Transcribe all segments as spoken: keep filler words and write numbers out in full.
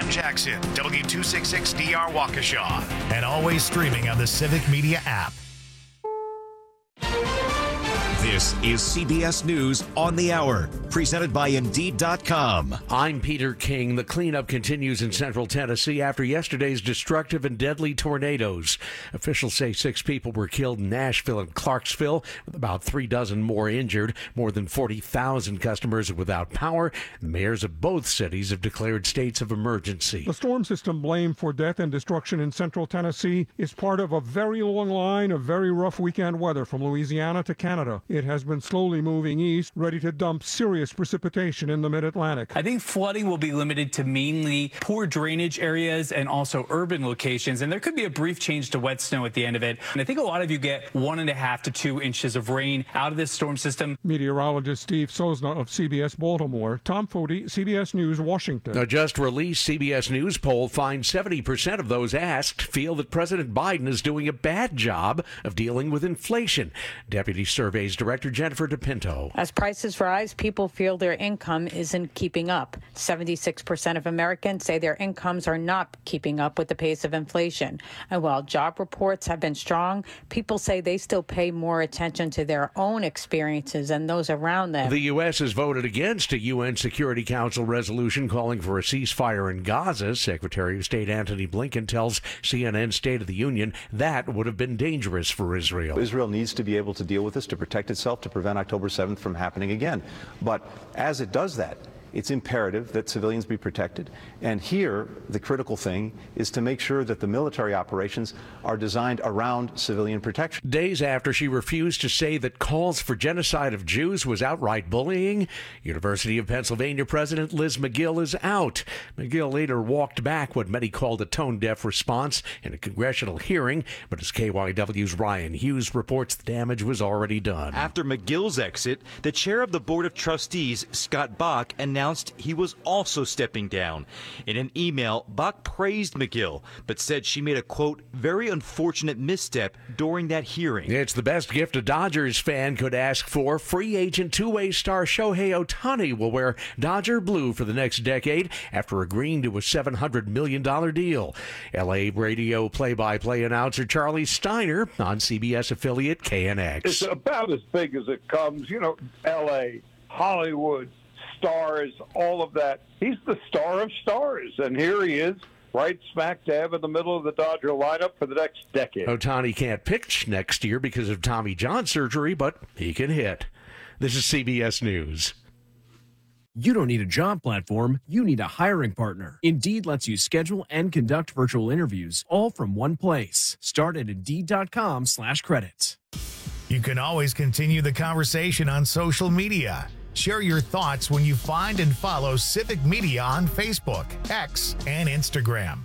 M. Jackson, W two sixty-six D R Waukesha, and always streaming on the Civic Media app. This is C B S News on the Hour, presented by Indeed dot com. I'm Peter King. The cleanup continues in central Tennessee after yesterday's destructive and deadly tornadoes. Officials say six people were killed in Nashville and Clarksville, with about three dozen more injured. More than forty thousand customers are without power. The mayors of both cities have declared states of emergency. The storm system blamed for death and destruction in central Tennessee is part of a very long line of very rough weekend weather from Louisiana to Canada. It has been slowly moving east, ready to dump serious precipitation in the mid-Atlantic. I think flooding will be limited to mainly poor drainage areas and also urban locations, and there could be a brief change to wet snow at the end of it. And I think a lot of you get one and a half to two inches of rain out of this storm system. Meteorologist Steve Sosna of C B S Baltimore. Tom Foti, C B S News, Washington. A just released C B S News poll finds seventy percent of those asked feel that President Biden is doing a bad job of dealing with inflation. Deputy Surveys Director Jennifer DePinto. As prices rise, people feel their income isn't keeping up. seventy-six percent of Americans say their incomes are not keeping up with the pace of inflation. And while job reports have been strong, people say they still pay more attention to their own experiences and those around them. The U S has voted against a U N Security Council resolution calling for a ceasefire in Gaza. Secretary of State Antony Blinken tells C N N State of the Union that would have been dangerous for Israel. Israel needs to be able to deal with this, to protect itself, to prevent October seventh from happening again. But as it does that, it's imperative that civilians be protected. And here, the critical thing is to make sure that the military operations are designed around civilian protection. Days after she refused to say that calls for genocide of Jews was outright bullying, University of Pennsylvania President Liz Magill is out. Magill later walked back what many called a tone-deaf response in a congressional hearing, but as K Y W's Ryan Hughes reports, the damage was already done. After Magill's exit, the chair of the Board of Trustees, Scott Bach, announced he was also stepping down. In an email, Bach praised Magill, but said she made a, quote, very unfortunate misstep during that hearing. It's the best gift a Dodgers fan could ask for. Free agent two-way star Shohei Ohtani will wear Dodger blue for the next decade after agreeing to a seven hundred million dollars deal. L A radio play-by-play announcer Charlie Steiner on C B S affiliate K N X. It's about as big as it comes. You know, L A, Hollywood, stars, all of that. He's the star of stars, and here he is, right smack dab in the middle of the Dodger lineup for the next decade. Ohtani can't pitch next year because of Tommy John surgery, but he can hit. This is C B S News. You don't need a job platform, you need a hiring partner. Indeed lets you schedule and conduct virtual interviews all from one place. Start at Indeed.com slash credits. You can always continue the conversation on social media. Share your thoughts when you find and follow Civic Media on Facebook, X, and Instagram.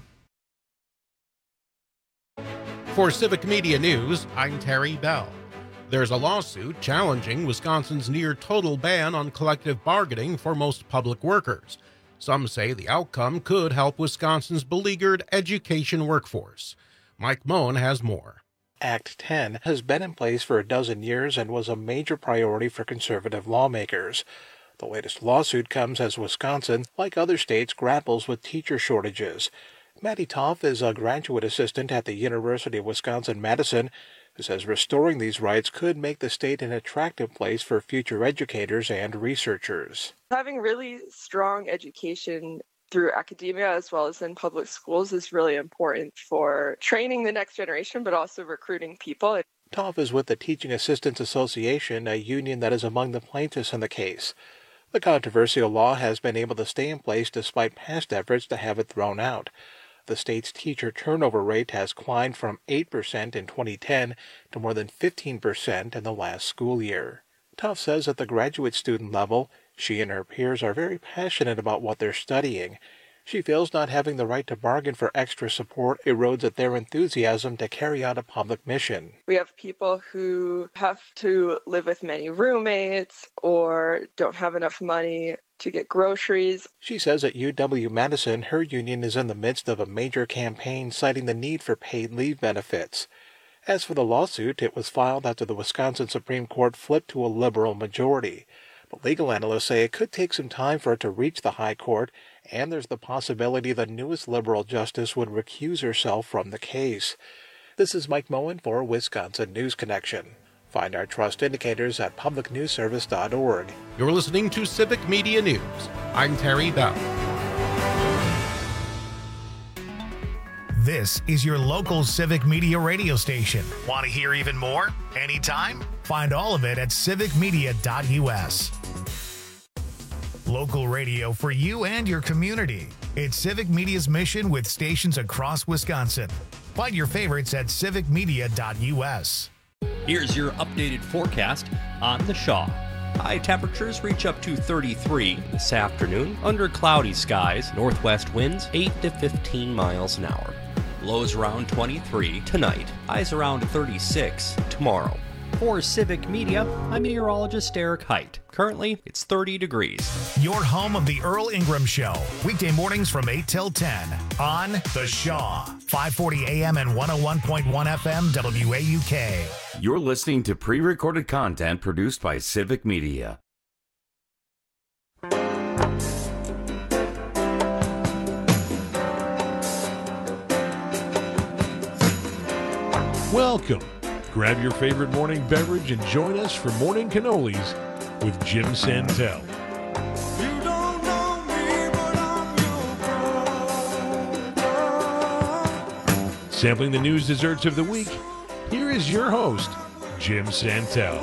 For Civic Media News, I'm Terry Bell. There's a lawsuit challenging Wisconsin's near-total ban on collective bargaining for most public workers. Some say the outcome could help Wisconsin's beleaguered education workforce. Mike Moen has more. Act ten has been in place for a dozen years and was a major priority for conservative lawmakers. The latest lawsuit comes as Wisconsin, like other states, grapples with teacher shortages. Maddie Toff is a graduate assistant at the University of Wisconsin-Madison, who says restoring these rights could make the state an attractive place for future educators and researchers. Having really strong education through academia as well as in public schools is really important for training the next generation, but also recruiting people. Toff is with the Teaching Assistants Association, a union that is among the plaintiffs in the case. The controversial law has been able to stay in place despite past efforts to have it thrown out. The state's teacher turnover rate has climbed from eight percent in twenty ten to more than fifteen percent in the last school year. Toff says at the graduate student level, she and her peers are very passionate about what they're studying. She feels not having the right to bargain for extra support erodes at their enthusiasm to carry out a public mission. We have people who have to live with many roommates or don't have enough money to get groceries. She says at U W-Madison, her union is in the midst of a major campaign citing the need for paid leave benefits. As for the lawsuit, it was filed after the Wisconsin Supreme Court flipped to a liberal majority. But legal analysts say it could take some time for it to reach the high court and there's the possibility the newest liberal justice would recuse herself from the case. This is Mike Moen for Wisconsin News Connection. Find our trust indicators at public news service dot org. You're listening to Civic Media News. I'm Terry Bell. This is your local Civic Media radio station. Want to hear even more? Anytime? Find all of it at civic media dot u s. Local radio for you and your community. It's Civic Media's mission with stations across Wisconsin. Find your favorites at civic media dot u s. Here's your updated forecast on the Shaw. High temperatures reach up to thirty-three this afternoon under cloudy skies, northwest winds eight to fifteen miles an hour. Lows around twenty-three tonight, highs around thirty-six tomorrow. For Civic Media, I'm meteorologist Eric Height. Currently, it's thirty degrees. Your home of the Earl Ingram Show. Weekday mornings from eight till ten on The Shaw. five forty A M and one oh one point one F M W A U K. You're listening to pre-recorded content produced by Civic Media. Welcome. Grab your favorite morning beverage and join us for Morning Cannolis with Jim Santel. You don't know me, but I'm your brother. Sampling the news desserts of the week, here is your host, Jim Santel.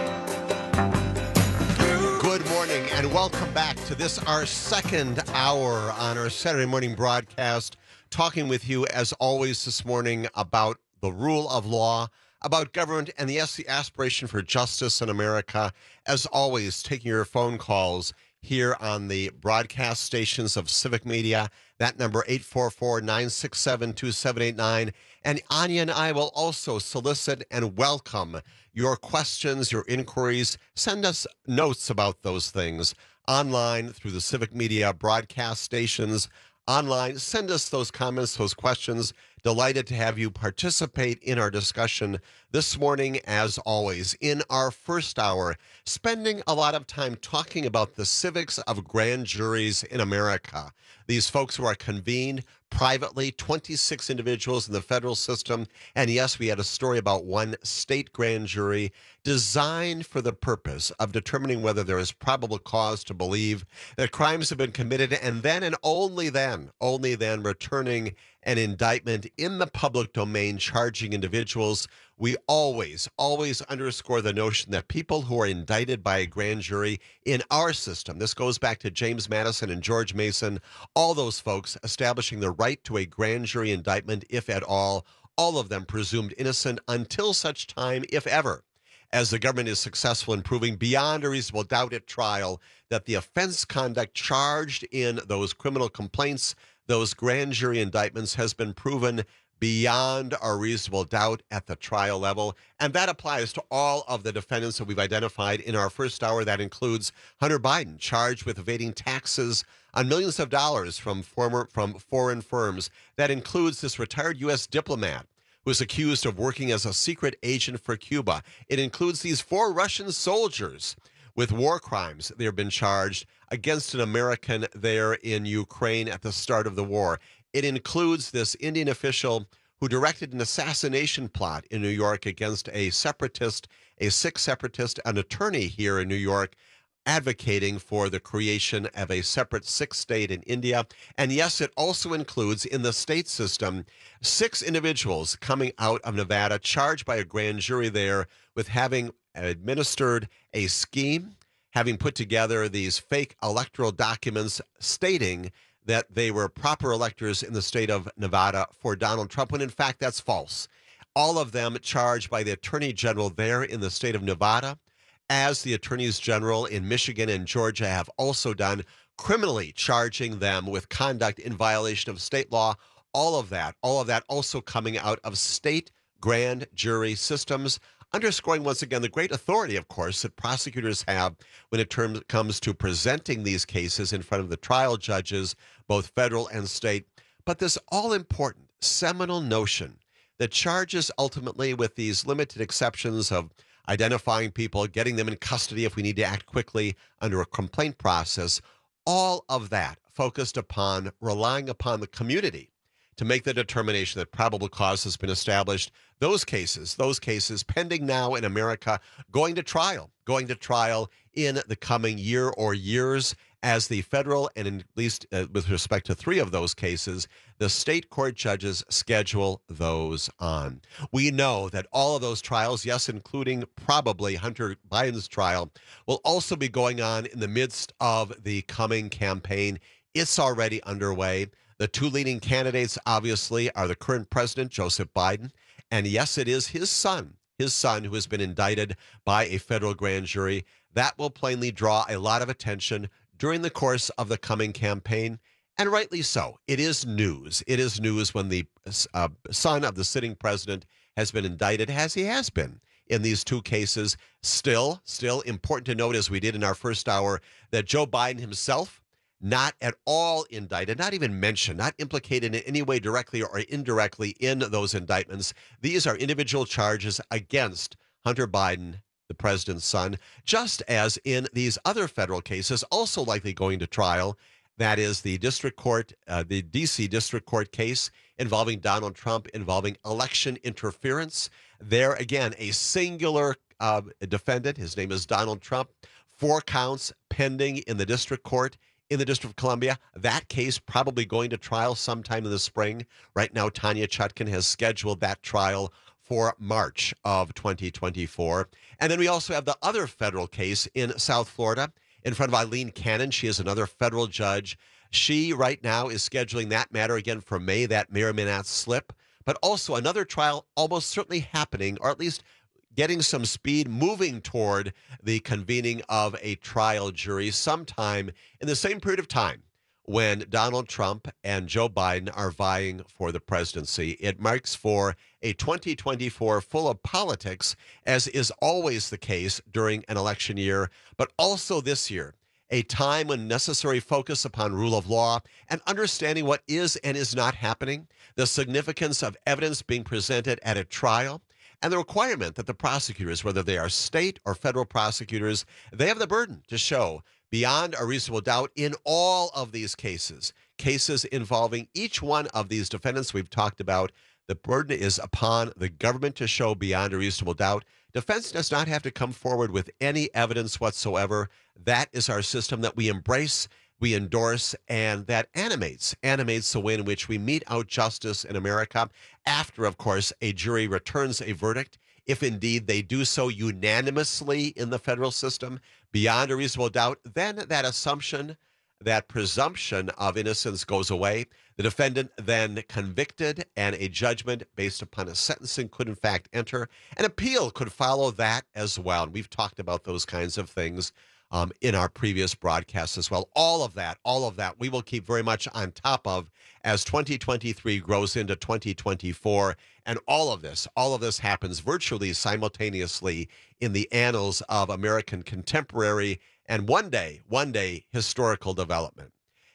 Good morning and welcome back to this, our second hour on our Saturday morning broadcast, talking with you as always this morning about the rule of law, about government, and yes, the aspiration for justice in America. As always, taking your phone calls here on the broadcast stations of Civic Media. That number, eight four four, nine six seven, two seven eight nine. And Anya and I will also solicit and welcome your questions, your inquiries. Send us notes about those things online through the Civic Media broadcast stations. Online, send us those comments, those questions. Delighted to have you participate in our discussion this morning, as always. In our first hour, spending a lot of time talking about the civics of grand juries in America. These folks who are convened privately, twenty-six individuals in the federal system. And yes, we had a story about one state grand jury designed for the purpose of determining whether there is probable cause to believe that crimes have been committed, and then and only then, only then returning an indictment in the public domain charging individuals. We always, always underscore the notion that people who are indicted by a grand jury in our system, this goes back to James Madison and George Mason, all those folks establishing the right to a grand jury indictment, if at all, all of them presumed innocent until such time, if ever, as the government is successful in proving beyond a reasonable doubt at trial that the offense conduct charged in those criminal complaints, those grand jury indictments, has been proven beyond a reasonable doubt at the trial level. And that applies to all of the defendants that we've identified in our first hour. That includes Hunter Biden, charged with evading taxes on millions of dollars from former from foreign firms. That includes this retired U S diplomat who is accused of working as a secret agent for Cuba. It includes these four Russian soldiers with war crimes. They've been charged against an American there in Ukraine at the start of the war. It includes this Indian official who directed an assassination plot in New York against a separatist, a Sikh separatist, an attorney here in New York, advocating for the creation of a separate Sikh state in India. And yes, it also includes in the state system six individuals coming out of Nevada charged by a grand jury there with having administered a scheme, having put together these fake electoral documents stating that they were proper electors in the state of Nevada for Donald Trump, when in fact that's false. All of them charged by the Attorney General there in the state of Nevada, as the Attorneys General in Michigan and Georgia have also done, criminally charging them with conduct in violation of state law. All of that, all of that also coming out of state grand jury systems, underscoring once again the great authority, of course, that prosecutors have when it term, comes to presenting these cases in front of the trial judges, both federal and state. But this all-important seminal notion that charges ultimately, with these limited exceptions of identifying people, getting them in custody if we need to act quickly under a complaint process, all of that focused upon relying upon the community to make the determination that probable cause has been established. Those cases, those cases pending now in America, going to trial, going to trial in the coming year or years as the federal, and in, at least uh, with respect to three of those cases, the state court judges schedule those on. We know that all of those trials, yes, including probably Hunter Biden's trial, will also be going on in the midst of the coming campaign. It's already underway. The two leading candidates, obviously, are the current president, Joseph Biden, and yes, it is his son, his son who has been indicted by a federal grand jury. That will plainly draw a lot of attention during the course of the coming campaign, and rightly so. It is news. It is news when the uh, son of the sitting president has been indicted, as he has been in these two cases. Still, still important to note, as we did in our first hour, that Joe Biden himself, not at all indicted, not even mentioned, not implicated in any way directly or indirectly in those indictments. These are individual charges against Hunter Biden, the president's son, just as in these other federal cases also likely going to trial. That is the district court, uh, the D C district court case involving Donald Trump, involving election interference. There again, a singular uh, defendant. His name is Donald Trump. Four counts pending in the district court in the District of Columbia. That case probably going to trial sometime in the spring. Right now, Tanya Chutkan has scheduled that trial for March of twenty twenty-four. And then we also have the other federal case in South Florida in front of Eileen Cannon. She is another federal judge. She right now is scheduling that matter again for May. That may or may not slip. But also another trial almost certainly happening, or at least getting some speed, moving toward the convening of a trial jury sometime in the same period of time when Donald Trump and Joe Biden are vying for the presidency. It marks for a twenty twenty-four full of politics, as is always the case during an election year, but also this year, a time when necessary focus upon rule of law and understanding what is and is not happening, the significance of evidence being presented at a trial, and the requirement that the prosecutors, whether they are state or federal prosecutors, they have the burden to show beyond a reasonable doubt in all of these cases, cases involving each one of these defendants we've talked about. The burden is upon the government to show beyond a reasonable doubt. Defense does not have to come forward with any evidence whatsoever. That is our system that we embrace, we endorse, and that animates, animates the way in which we mete out justice in America after, of course, a jury returns a verdict. If indeed they do so unanimously in the federal system, beyond a reasonable doubt, then that assumption, that presumption of innocence goes away. The defendant then convicted, and a judgment based upon a sentencing could in fact enter. An appeal could follow that as well. And we've talked about those kinds of things um, in our previous broadcasts as well. All of that, all of that, we will keep very much on top of as twenty twenty-three grows into twenty twenty-four. And all of this, all of this happens virtually simultaneously in the annals of American contemporary and one day, one day historical development.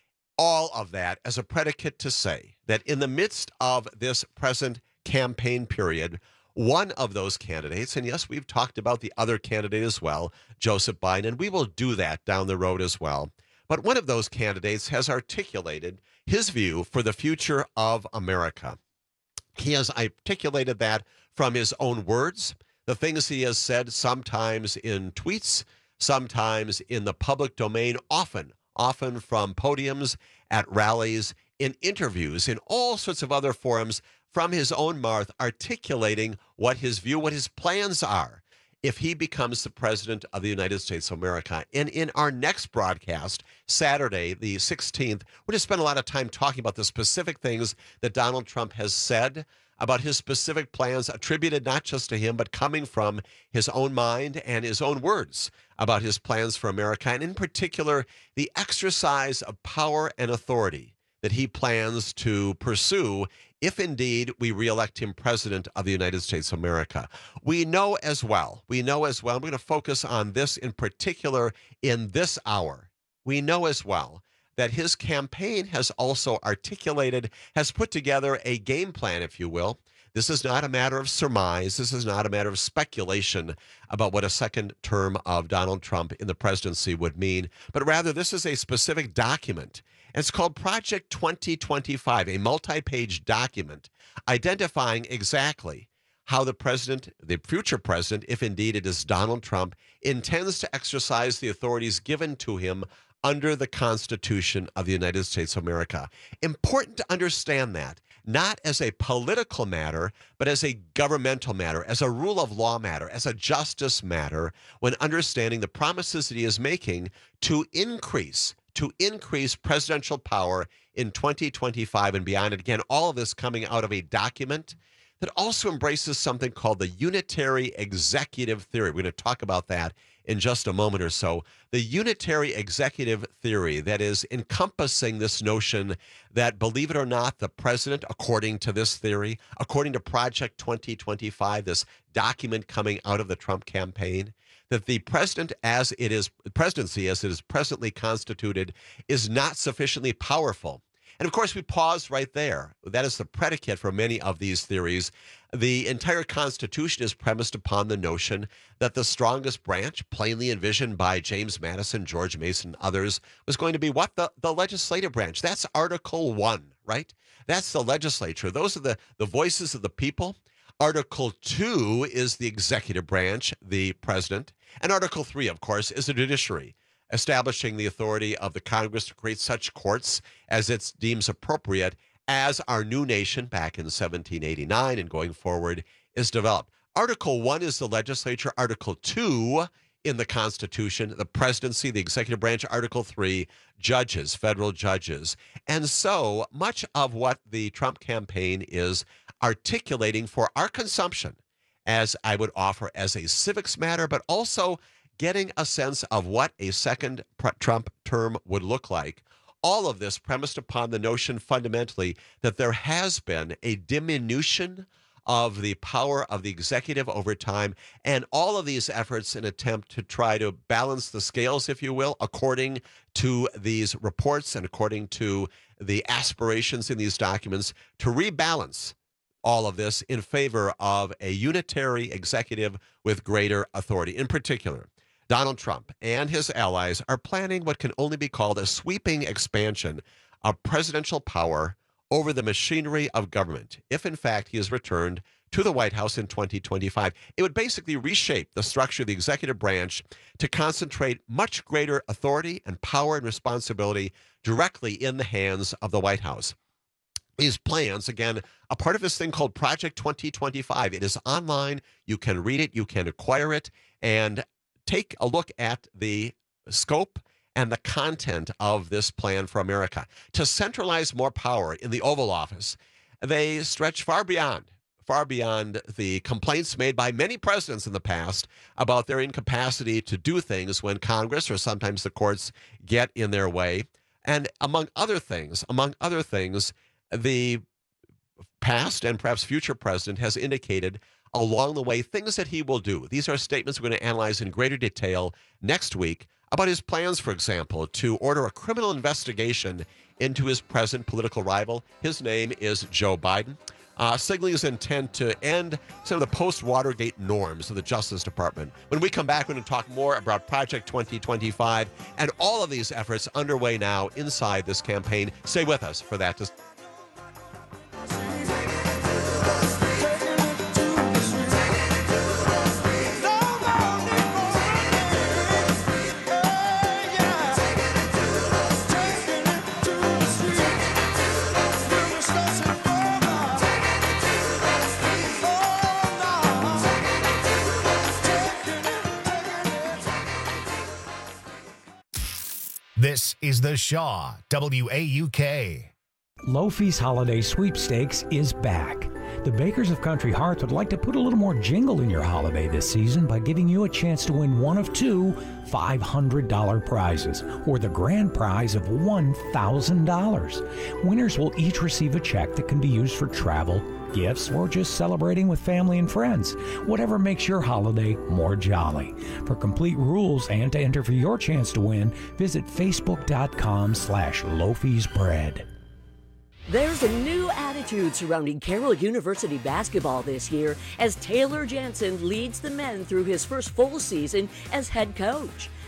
All of that as a predicate to say that in the midst of this present campaign period, one of those candidates, and yes, we've talked about the other candidate as well, Joseph Biden, and we will do that down the road as well. But one of those candidates has articulated his view for the future of America. He has articulated that from his own words, the things he has said sometimes in tweets, sometimes in the public domain, often, often from podiums, at rallies, in interviews, in all sorts of other forums, from his own mouth, articulating what his view, what his plans are if he becomes the president of the United States of America. And in our next broadcast, Saturday, the sixteenth, we're going to spend a lot of time talking about the specific things that Donald Trump has said, about his specific plans attributed not just to him, but coming from his own mind and his own words about his plans for America, and in particular, the exercise of power and authority that he plans to pursue if indeed we reelect him president of the United States of America. We know as well, we know as well, I'm going to focus on this in particular in this hour. We know as well that his campaign has also articulated, has put together a game plan, if you will. This is not a matter of surmise. This is not a matter of speculation about what a second term of Donald Trump in the presidency would mean, but rather this is a specific document, And it's called Project twenty twenty-five, a multi-page document identifying exactly how the president, the future president, if indeed it is Donald Trump, intends to exercise the authorities given to him under the Constitution of the United States of America. Important to understand that, not as a political matter, but as a governmental matter, as a rule of law matter, as a justice matter, when understanding the promises that he is making to increase, to increase presidential power in twenty twenty-five and beyond. And again, all of this coming out of a document that also embraces something called the unitary executive theory. We're going to talk about that in just a moment or so. The unitary executive theory that is encompassing this notion that, believe it or not, the president, according to this theory, according to Project twenty twenty-five, this document coming out of the Trump campaign, that the president as it is, presidency as it is presently constituted is not sufficiently powerful. And of course, we pause right there. That is the predicate for many of these theories. The entire Constitution is premised upon the notion that the strongest branch, plainly envisioned by James Madison, George Mason, and others, was going to be what? The, the legislative branch. That's Article one, right? That's the legislature. Those are the, the voices of the people. Article two is the executive branch, the president. And Article three, of course, is the judiciary, establishing the authority of the Congress to create such courts as it deems appropriate as our new nation back in seventeen eighty-nine and going forward is developed. Article one is the legislature. Article two in the Constitution, the presidency, the executive branch. Article three, judges, federal judges. And so much of what the Trump campaign is articulating for our consumption, as I would offer as a civics matter, but also getting a sense of what a second Trump term would look like. All of this premised upon the notion fundamentally that there has been a diminution of the power of the executive over time, and all of these efforts in attempt to try to balance the scales, if you will, according to these reports and according to the aspirations in these documents, to rebalance all of this in favor of a unitary executive with greater authority. In particular, Donald Trump and his allies are planning what can only be called a sweeping expansion of presidential power over the machinery of government, if in fact he is returned to the White House in twenty twenty-five. It would basically reshape the structure of the executive branch to concentrate much greater authority and power and responsibility directly in the hands of the White House. These plans, again, a part of this thing called Project twenty twenty-five. It is online. You can read it. You can acquire it. And take a look at the scope and the content of this plan for America. To centralize more power in the Oval Office, they stretch far beyond, far beyond the complaints made by many presidents in the past about their incapacity to do things when Congress or sometimes the courts get in their way. And among other things, among other things, the past and perhaps future president has indicated along the way things that he will do. These are statements we're going to analyze in greater detail next week about his plans, for example, to order a criminal investigation into his present political rival. His name is Joe Biden, uh, signaling his intent to end some of the post-Watergate norms of the Justice Department. When we come back, we're going to talk more about Project twenty twenty-five and all of these efforts underway now inside this campaign. Stay with us for that. This is The Shaw, W A U K. Lofi's Holiday Sweepstakes is back. The Bakers of Country Hearts would like to put a little more jingle in your holiday this season by giving you a chance to win one of two five hundred dollars prizes, or the grand prize of one thousand dollars. Winners will each receive a check that can be used for travel, gifts, or just celebrating with family and friends. Whatever makes your holiday more jolly. For complete rules and to enter for your chance to win, visit facebook.com slash Lofi's Bread. There's a new attitude surrounding Carroll University basketball this year as Taylor Jansen leads the men through his first full season as head coach.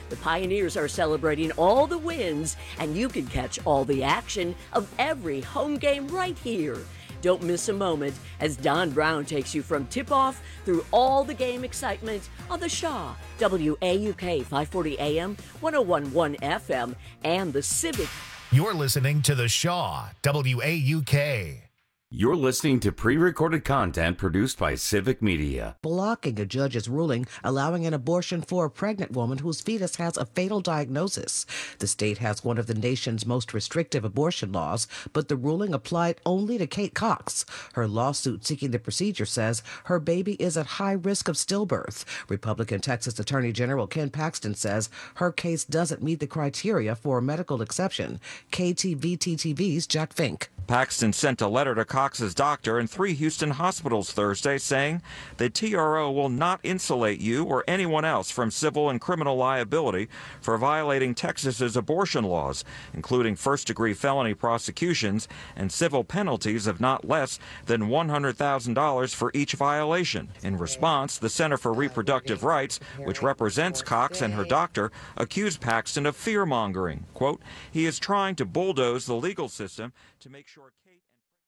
The Pioneers are celebrating all the wins, and you can catch all the action of every home game right here. Don't miss a moment as Don Brown takes you from tip-off through all the game excitement on the Shaw, W A U K five forty A M, one oh one point one F M, and the Civic. You're listening to the Shaw, W A U K. You're listening to pre-recorded content produced by Civic Media. Blocking a judge's ruling allowing an abortion for a pregnant woman whose fetus has a fatal diagnosis. The state has one of the nation's most restrictive abortion laws, but the ruling applied only to Kate Cox. Her lawsuit seeking the procedure says her baby is at high risk of stillbirth. Republican Texas Attorney General Ken Paxton says her case doesn't meet the criteria for a medical exception. K T V T T V's Jack Fink. Paxton sent a letter to Cox's doctor and three Houston hospitals Thursday saying the T R O will not insulate you or anyone else from civil and criminal liability for violating Texas's abortion laws, including first-degree felony prosecutions and civil penalties of not less than one hundred thousand dollars for each violation. In response, the Center for Reproductive Rights, which represents Cox and her doctor, accused Paxton of fear-mongering. Quote, he is trying to bulldoze the legal system to make sure Kate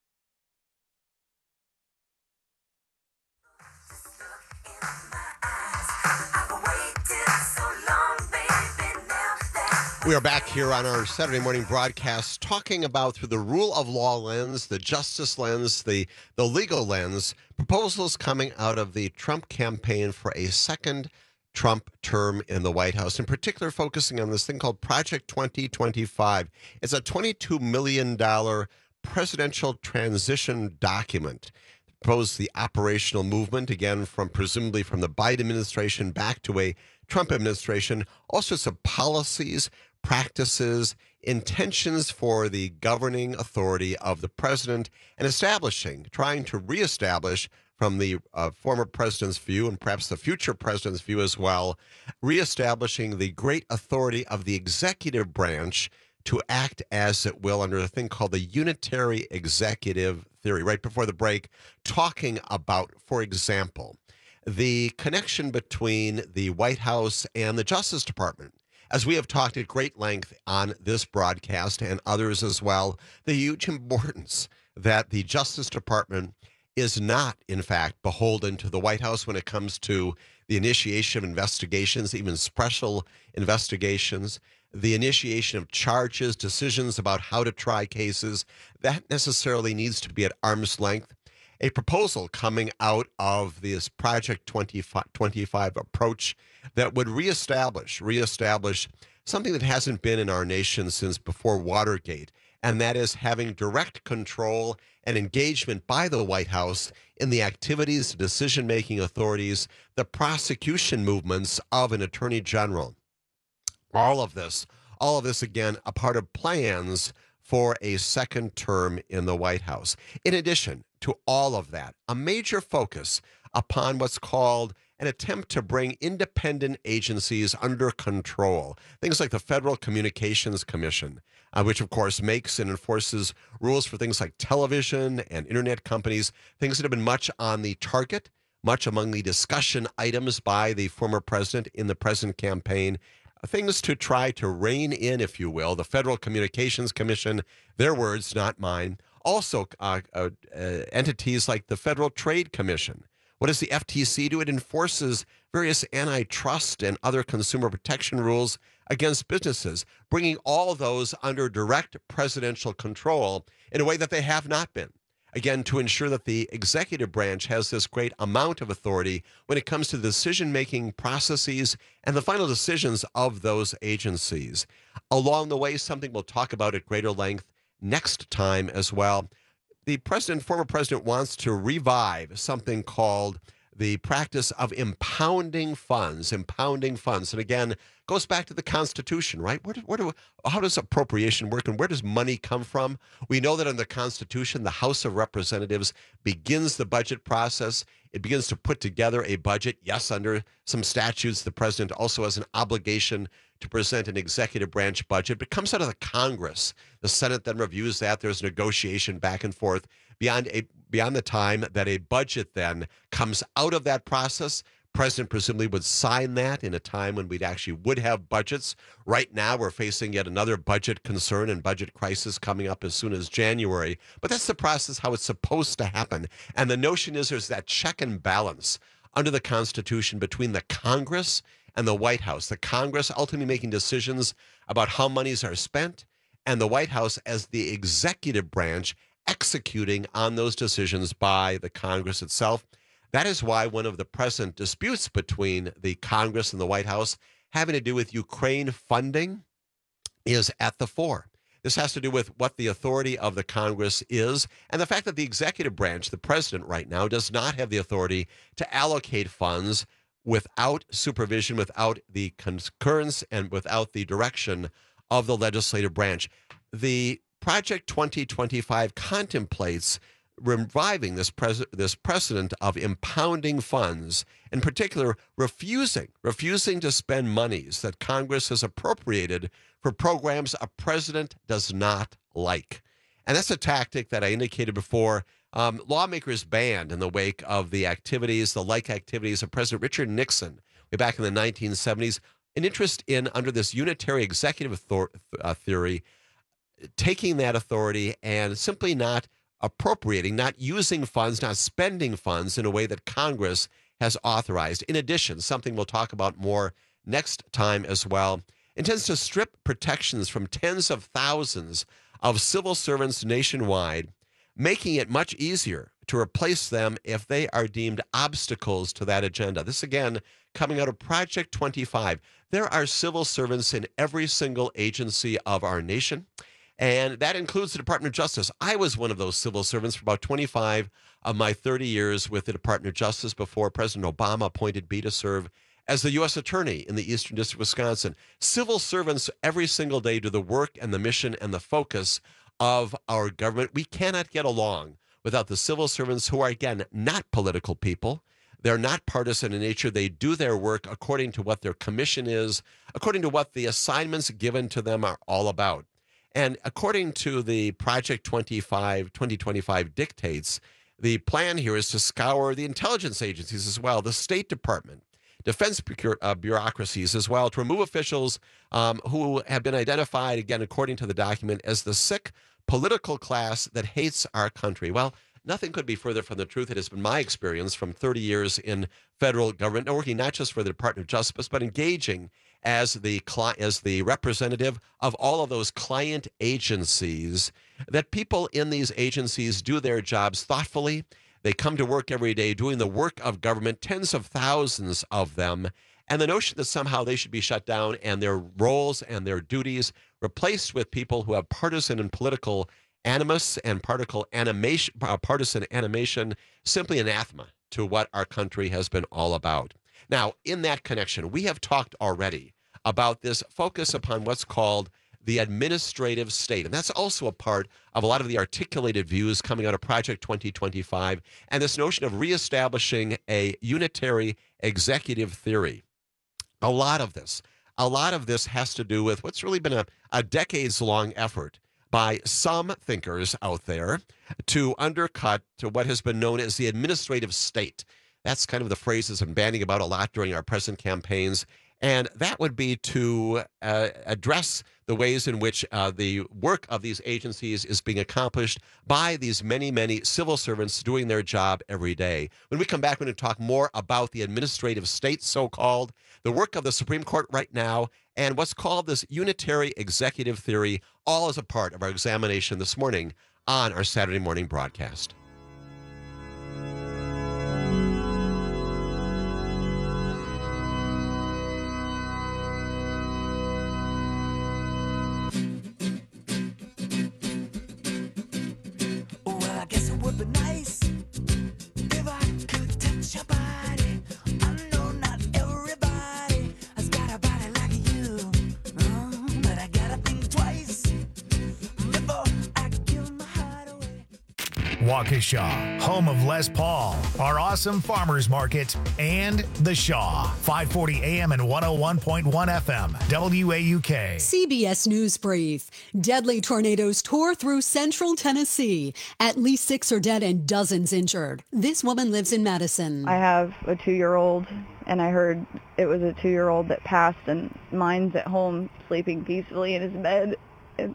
We are back here on our Saturday morning broadcast talking about, through the rule of law lens, the justice lens, the, the legal lens, proposals coming out of the Trump campaign for a second Trump term in the White House, in particular focusing on this thing called Project twenty twenty-five. It's a twenty-two million dollars presidential transition document. Proposed the operational movement, again, from presumably from the Biden administration back to a Trump administration, all sorts of policies, practices, intentions for the governing authority of the president, and establishing, trying to reestablish from the uh, former president's view, and perhaps the future president's view as well, reestablishing the great authority of the executive branch to act as it will under a thing called the unitary executive theory. Right before the break, talking about, for example, the connection between the White House and the Justice Department. As we have talked at great length on this broadcast and others as well, the huge importance that the Justice Department is not, in fact, beholden to the White House when it comes to the initiation of investigations, even special investigations, the initiation of charges, decisions about how to try cases. That necessarily needs to be at arm's length. A proposal coming out of this Project twenty twenty-five approach that would reestablish, reestablish something that hasn't been in our nation since before Watergate, and that is having direct control and engagement by the White House in the activities, decision-making authorities, the prosecution movements of an attorney general. All of this, all of this, again, a part of plans for a second term in the White House. In addition to all of that, a major focus upon what's called an attempt to bring independent agencies under control. Things like the Federal Communications Commission, uh, which of course makes and enforces rules for things like television and internet companies, things that have been much on the target, much among the discussion items by the former president in the present campaign. Things to try to rein in, if you will, the Federal Communications Commission, their words, not mine. Also, uh, uh, uh, entities like the Federal Trade Commission. What does the F T C do? It enforces various antitrust and other consumer protection rules against businesses, bringing all those under direct presidential control in a way that they have not been. Again, to ensure that the executive branch has this great amount of authority when it comes to the decision-making processes and the final decisions of those agencies. Along the way, something we'll talk about at greater length next time as well. The president, former president, wants to revive something called the practice of impounding funds, impounding funds. And again, goes back to the Constitution, right? Where do, where do, how does appropriation work and where does money come from? We know that in the Constitution, the House of Representatives begins the budget process. It begins to put together a budget. Yes, under some statutes, the president also has an obligation to present an executive branch budget, but it comes out of the Congress. The Senate then reviews that. There's negotiation back and forth beyond a beyond the time that a budget then comes out of that process. president presumably would sign that in a time when we'd actually would have budgets. Right now, we're facing yet another budget concern and budget crisis coming up as soon as January. But that's the process, how it's supposed to happen. And the notion is there's that check and balance under the Constitution between the Congress and the White House. The Congress ultimately making decisions about how monies are spent, and the White House as the executive branch executing on those decisions by the Congress itself. That is why one of the present disputes between the Congress and the White House having to do with Ukraine funding is at the fore. This has to do with what the authority of the Congress is and the fact that the executive branch, the president right now, does not have the authority to allocate funds without supervision, without the concurrence, and without the direction of the legislative branch. The Project twenty twenty-five contemplates reviving this pres- this precedent of impounding funds, in particular refusing refusing to spend monies that Congress has appropriated for programs a president does not like. And that's a tactic that I indicated before. Um, lawmakers banned in the wake of the activities, the like activities of President Richard Nixon way back in the nineteen seventies, an interest in, under this unitary executive author- uh, theory, taking that authority and simply not appropriating, not using funds, not spending funds in a way that Congress has authorized. In addition, something we'll talk about more next time as well, intends to strip protections from tens of thousands of civil servants nationwide, making it much easier to replace them if they are deemed obstacles to that agenda. This, again, coming out of Project twenty-five. There are civil servants in every single agency of our nation, and that includes the Department of Justice. I was one of those civil servants for about twenty-five of my thirty years with the Department of Justice before President Obama appointed me to serve as the U S Attorney in the Eastern District of Wisconsin. Civil servants every single day do the work and the mission and the focus of our government. We cannot get along without the civil servants who are, again, not political people. They're not partisan in nature. They do their work according to what their commission is, according to what the assignments given to them are all about. And according to the Project twenty-five, twenty twenty-five dictates, the plan here is to scour the intelligence agencies as well, the State Department, defense procure, uh, bureaucracies as well, to remove officials um, who have been identified, again, according to the document, as the sick political class that hates our country. Well, nothing could be further from the truth. It has been my experience from thirty years in federal government, working not just for the Department of Justice, but engaging as the as the representative of all of those client agencies, that people in these agencies do their jobs thoughtfully. They come to work every day doing the work of government, tens of thousands of them, and the notion that somehow they should be shut down and their roles and their duties replaced with people who have partisan and political animus and particle animation, uh, partisan animation, simply anathema to what our country has been all about. Now, in that connection, we have talked already about this focus upon what's called the administrative state. And that's also a part of a lot of the articulated views coming out of Project twenty twenty-five and this notion of reestablishing a unitary executive theory. A lot of this, a lot of this has to do with what's really been a, a decades-long effort by some thinkers out there to undercut to what has been known as the administrative state. That's kind of the phrase that's been bandying about a lot during our present campaigns. And that would be to uh, address the ways in which uh, the work of these agencies is being accomplished by these many, many civil servants doing their job every day. When we come back, we're going to talk more about the administrative state, so-called, the work of the Supreme Court right now, and what's called this unitary executive theory, all as a part of our examination this morning on our Saturday morning broadcast. Waukesha, home of Les Paul, our awesome farmers market, and The Shaw, five forty A M and one oh one point one F M, W A U K. C B S News Brief. Deadly tornadoes tore through central Tennessee. At least six are dead and dozens injured. This woman lives in Madison. I have a two-year-old, and I heard it was a two-year-old that passed, and mine's at home sleeping peacefully in his bed. And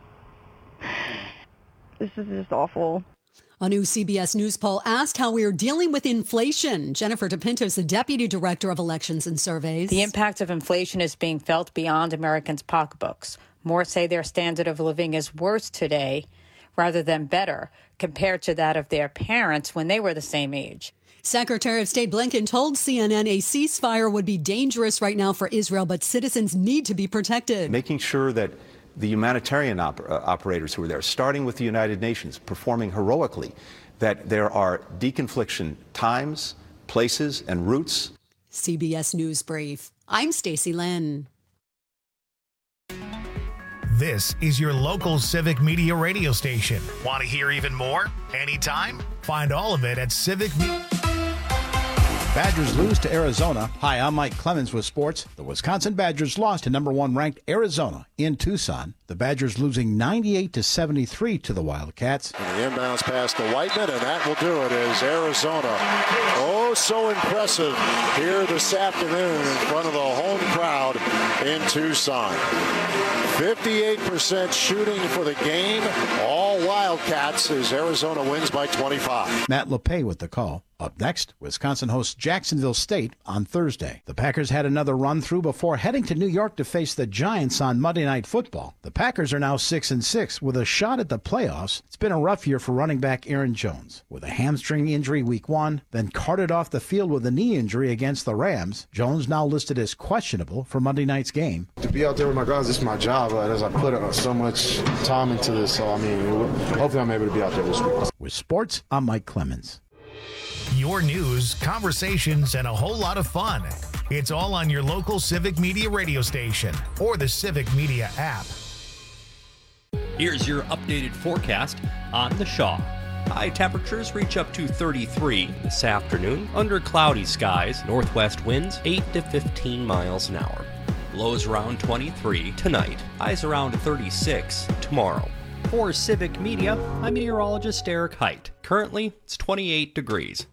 this is just awful. A new C B S News poll asked how we are dealing with inflation. Jennifer DePinto is the Deputy Director of Elections and Surveys. The impact of inflation is being felt beyond Americans' pocketbooks. More say their standard of living is worse today rather than better compared to that of their parents when they were the same age. Secretary of State Blinken told C N N a ceasefire would be dangerous right now for Israel, but citizens need to be protected. Making sure that the humanitarian op- uh, operators who are there, starting with the United Nations, performing heroically, that there are deconfliction times, places, and routes. C B S News Brief. I'm Stacey Lynn. This is your local Civic Media radio station. Want to hear even more? Anytime? Find all of it at Civic Media. Badgers lose to Arizona. Hi, I'm Mike Clemens with sports. The Wisconsin Badgers lost to number one ranked Arizona in Tucson. The Badgers losing ninety-eight to seventy-three to the Wildcats. And the inbounds pass to Whiteman, and that will do it as Arizona. Oh, so impressive here this afternoon in front of the home crowd in Tucson. fifty-eight percent shooting for the game. All Wildcats as Arizona wins by twenty-five. Matt LePay with the call. Up next, Wisconsin hosts Jacksonville State on Thursday. The Packers had another run-through before heading to New York to face the Giants on Monday Night Football. The Packers are now six and six with a shot at the playoffs. It's been a rough year for running back Aaron Jones. With a hamstring injury week one, then carted off the field with a knee injury against the Rams, Jones now listed as questionable for Monday night's game. To be out there with my guys, this is my job. Uh, as I put uh, so much time into this, so I mean, hopefully I'm able to be out there this week. With sports, I'm Mike Clemens. Your news, conversations, and a whole lot of fun. It's all on your local Civic Media radio station or the Civic Media app. Here's your updated forecast on the Shaw. High temperatures reach up to thirty-three this afternoon under cloudy skies. Northwest winds eight to fifteen miles an hour. Lows around twenty-three tonight. Highs around thirty-six tomorrow. For Civic Media, I'm meteorologist Eric Height. Currently, it's twenty-eight degrees.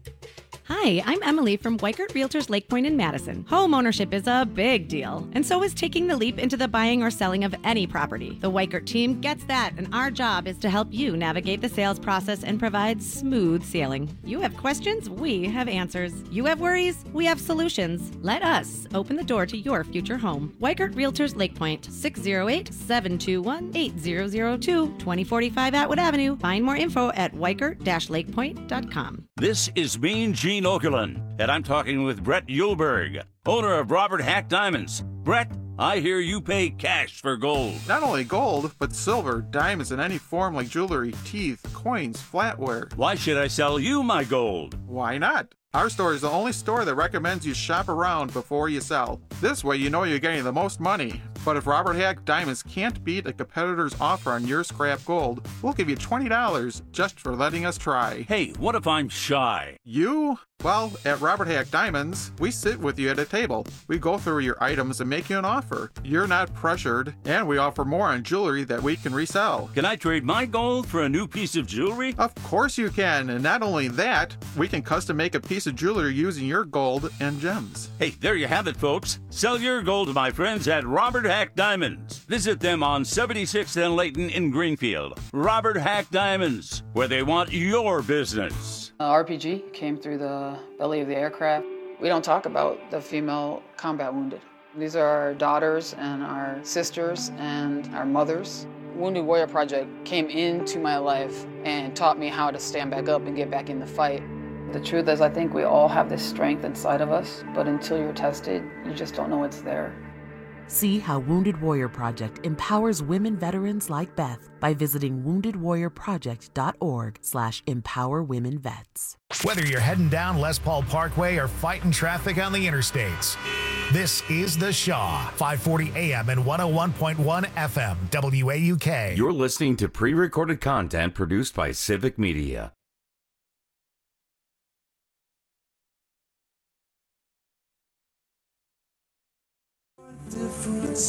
Hi, I'm Emily from Weikert Realtors Lake Point in Madison. Home ownership is a big deal, and so is taking the leap into the buying or selling of any property. The Weikert team gets that, and our job is to help you navigate the sales process and provide smooth sailing. You have questions, we have answers. You have worries, we have solutions. Let us open the door to your future home. Weikert Realtors Lake Point, six oh eight, seven two one, eight zero zero two, twenty forty-five Atwood Avenue. Find more info at weikert dash lakepoint dot com. This is Mean Gene Okerlund, and I'm talking with Brett Yulberg, owner of Robert Hack Diamonds. Brett, I hear you pay cash for gold. Not only gold, but silver, diamonds in any form like jewelry, teeth, coins, flatware. Why should I sell you my gold? Why not? Our store is the only store that recommends you shop around before you sell. This way you know you're getting the most money. But if Robert Hack Diamonds can't beat a competitor's offer on your scrap gold, we'll give you twenty dollars just for letting us try. Hey, what if I'm shy? You? Well, at Robert Hack Diamonds, we sit with you at a table. We go through your items and make you an offer. You're not pressured, and we offer more on jewelry that we can resell. Can I trade my gold for a new piece of jewelry? Of course you can, and not only that, we can custom make a piece of jewelry using your gold and gems. Hey, there you have it, folks. Sell your gold to my friends at Robert Hack Diamonds. Visit them on seventy-sixth and Layton in Greenfield. Robert Hack Diamonds, where they want your business. Uh, R P G came through the belly of the aircraft. We don't talk about the female combat wounded. These are our daughters and our sisters and our mothers. Wounded Warrior Project came into my life and taught me how to stand back up and get back in the fight. The truth is, I think we all have this strength inside of us, but until you're tested, you just don't know it's there. See how Wounded Warrior Project empowers women veterans like Beth by visiting wounded warrior project dot org slash empower women vets. Whether you're heading down Les Paul Parkway or fighting traffic on the interstates, this is The Shaw, five forty A M and one oh one point one F M, W A U K. You're listening to pre-recorded content produced by Civic Media. Different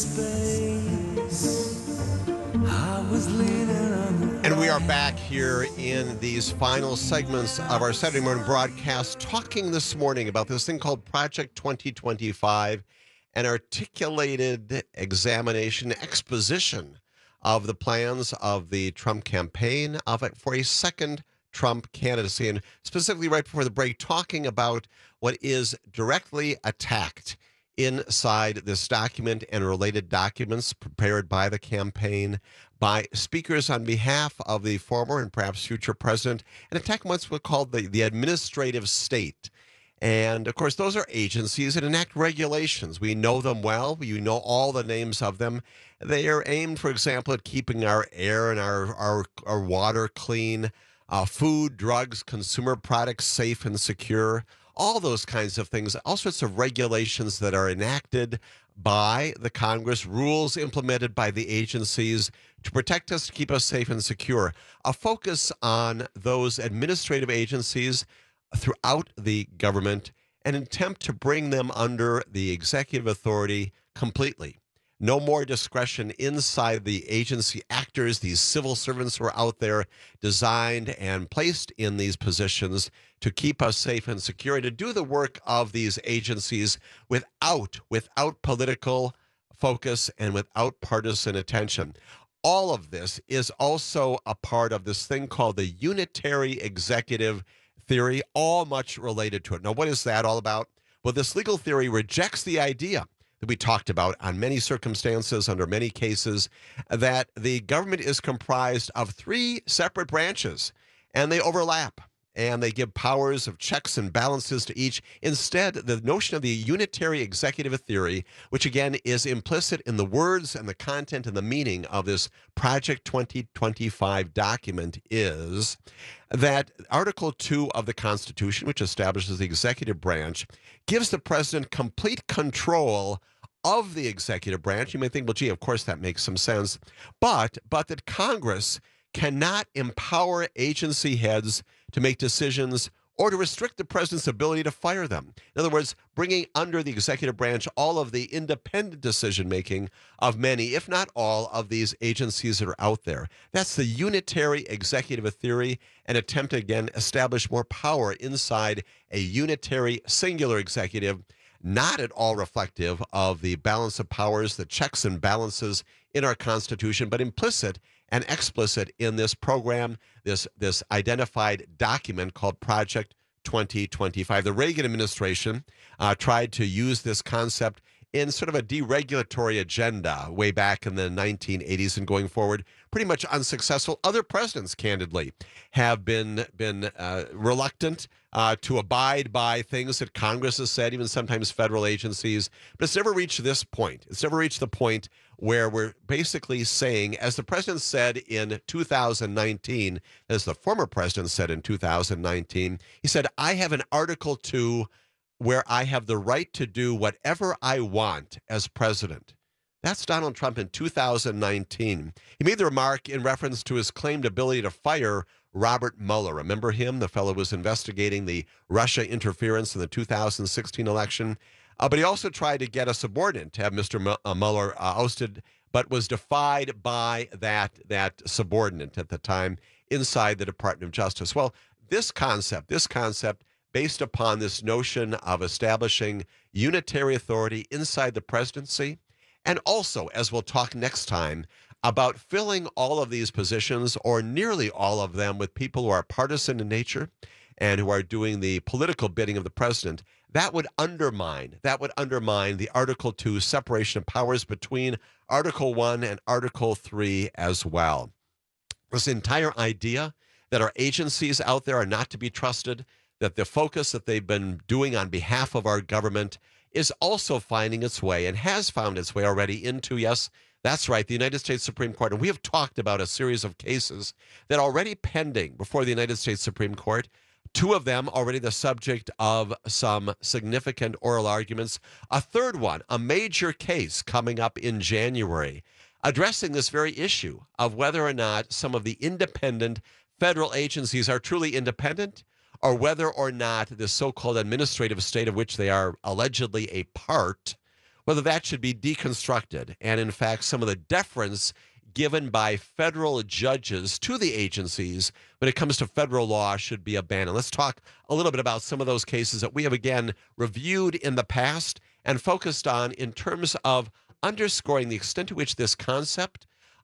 space. I was leaning on the And we are back here in these final segments of our Saturday morning broadcast, talking this morning about this thing called Project twenty twenty-five, an articulated examination, exposition of the plans of the Trump campaign of it for a second Trump candidacy. And specifically right before the break, talking about what is directly attacked inside this document and related documents prepared by the campaign by speakers on behalf of the former and perhaps future president, and attack what's called the, the administrative state. And, of course, those are agencies that enact regulations. We know them well. You know all the names of them. They are aimed, for example, at keeping our air and our, our, our water clean, uh, food, drugs, consumer products safe and secure, all those kinds of things, all sorts of regulations that are enacted by the Congress, rules implemented by the agencies to protect us, to keep us safe and secure. A focus on those administrative agencies throughout the government, an attempt to bring them under the executive authority completely. No more discretion inside the agency actors, these civil servants who are out there designed and placed in these positions to keep us safe and secure, and to do the work of these agencies without, without political focus and without partisan attention. All of this is also a part of this thing called the unitary executive theory, all much related to it. Now, what is that all about? Well, this legal theory rejects the idea that we talked about on many circumstances, under many cases, that the government is comprised of three separate branches, and they overlap, and they give powers of checks and balances to each. Instead, the notion of the unitary executive theory, which again is implicit in the words and the content and the meaning of this Project twenty twenty-five document, is that Article two of the Constitution, which establishes the executive branch, gives the president complete control of the executive branch. You may think, well, gee, of course that makes some sense. But, but that Congress cannot empower agency heads to make decisions or to restrict the president's ability to fire them. In other words, bringing under the executive branch all of the independent decision-making of many, if not all, of these agencies that are out there. That's the unitary executive theory, an attempt to, again, establish more power inside a unitary, singular executive, not at all reflective of the balance of powers, the checks and balances in our Constitution, but implicit and explicit in this program, this, this identified document called Project twenty twenty-five. The Reagan administration uh, tried to use this concept in sort of a deregulatory agenda way back in the nineteen eighties and going forward, pretty much unsuccessful. Other presidents, candidly, have been, been uh, reluctant uh, to abide by things that Congress has said, even sometimes federal agencies. But it's never reached this point. It's never reached the point where we're basically saying, as the president said in two thousand nineteen, as the former president said in two thousand nineteen, he said, I have an Article two where I have the right to do whatever I want as president. That's Donald Trump in two thousand nineteen. He made the remark in reference to his claimed ability to fire Robert Mueller. Remember him? The fellow was investigating the Russia interference in the two thousand sixteen election. Uh, but he also tried to get a subordinate to have Mister M- uh, Mueller uh, ousted, but was defied by that, that subordinate at the time inside the Department of Justice. Well, this concept, this concept, based upon this notion of establishing unitary authority inside the presidency, and also, as we'll talk next time, about filling all of these positions, or nearly all of them, with people who are partisan in nature and who are doing the political bidding of the president, that would undermine, that would undermine the Article two separation of powers between Article one and Article three as well. This entire idea that our agencies out there are not to be trusted, that the focus that they've been doing on behalf of our government is also finding its way, and has found its way already, into, yes, that's right, the United States Supreme Court. And we have talked about a series of cases that are already pending before the United States Supreme Court. Two of them already the subject of some significant oral arguments. A third one, a major case coming up in January, addressing this very issue of whether or not some of the independent federal agencies are truly independent, or whether or not the so-called administrative state of which they are allegedly a part, whether that should be deconstructed. And in fact, some of the deference given by federal judges to the agencies when it comes to federal law should be abandoned. Let's talk a little bit about some of those cases that we have, again, reviewed in the past and focused on in terms of underscoring the extent to which this concept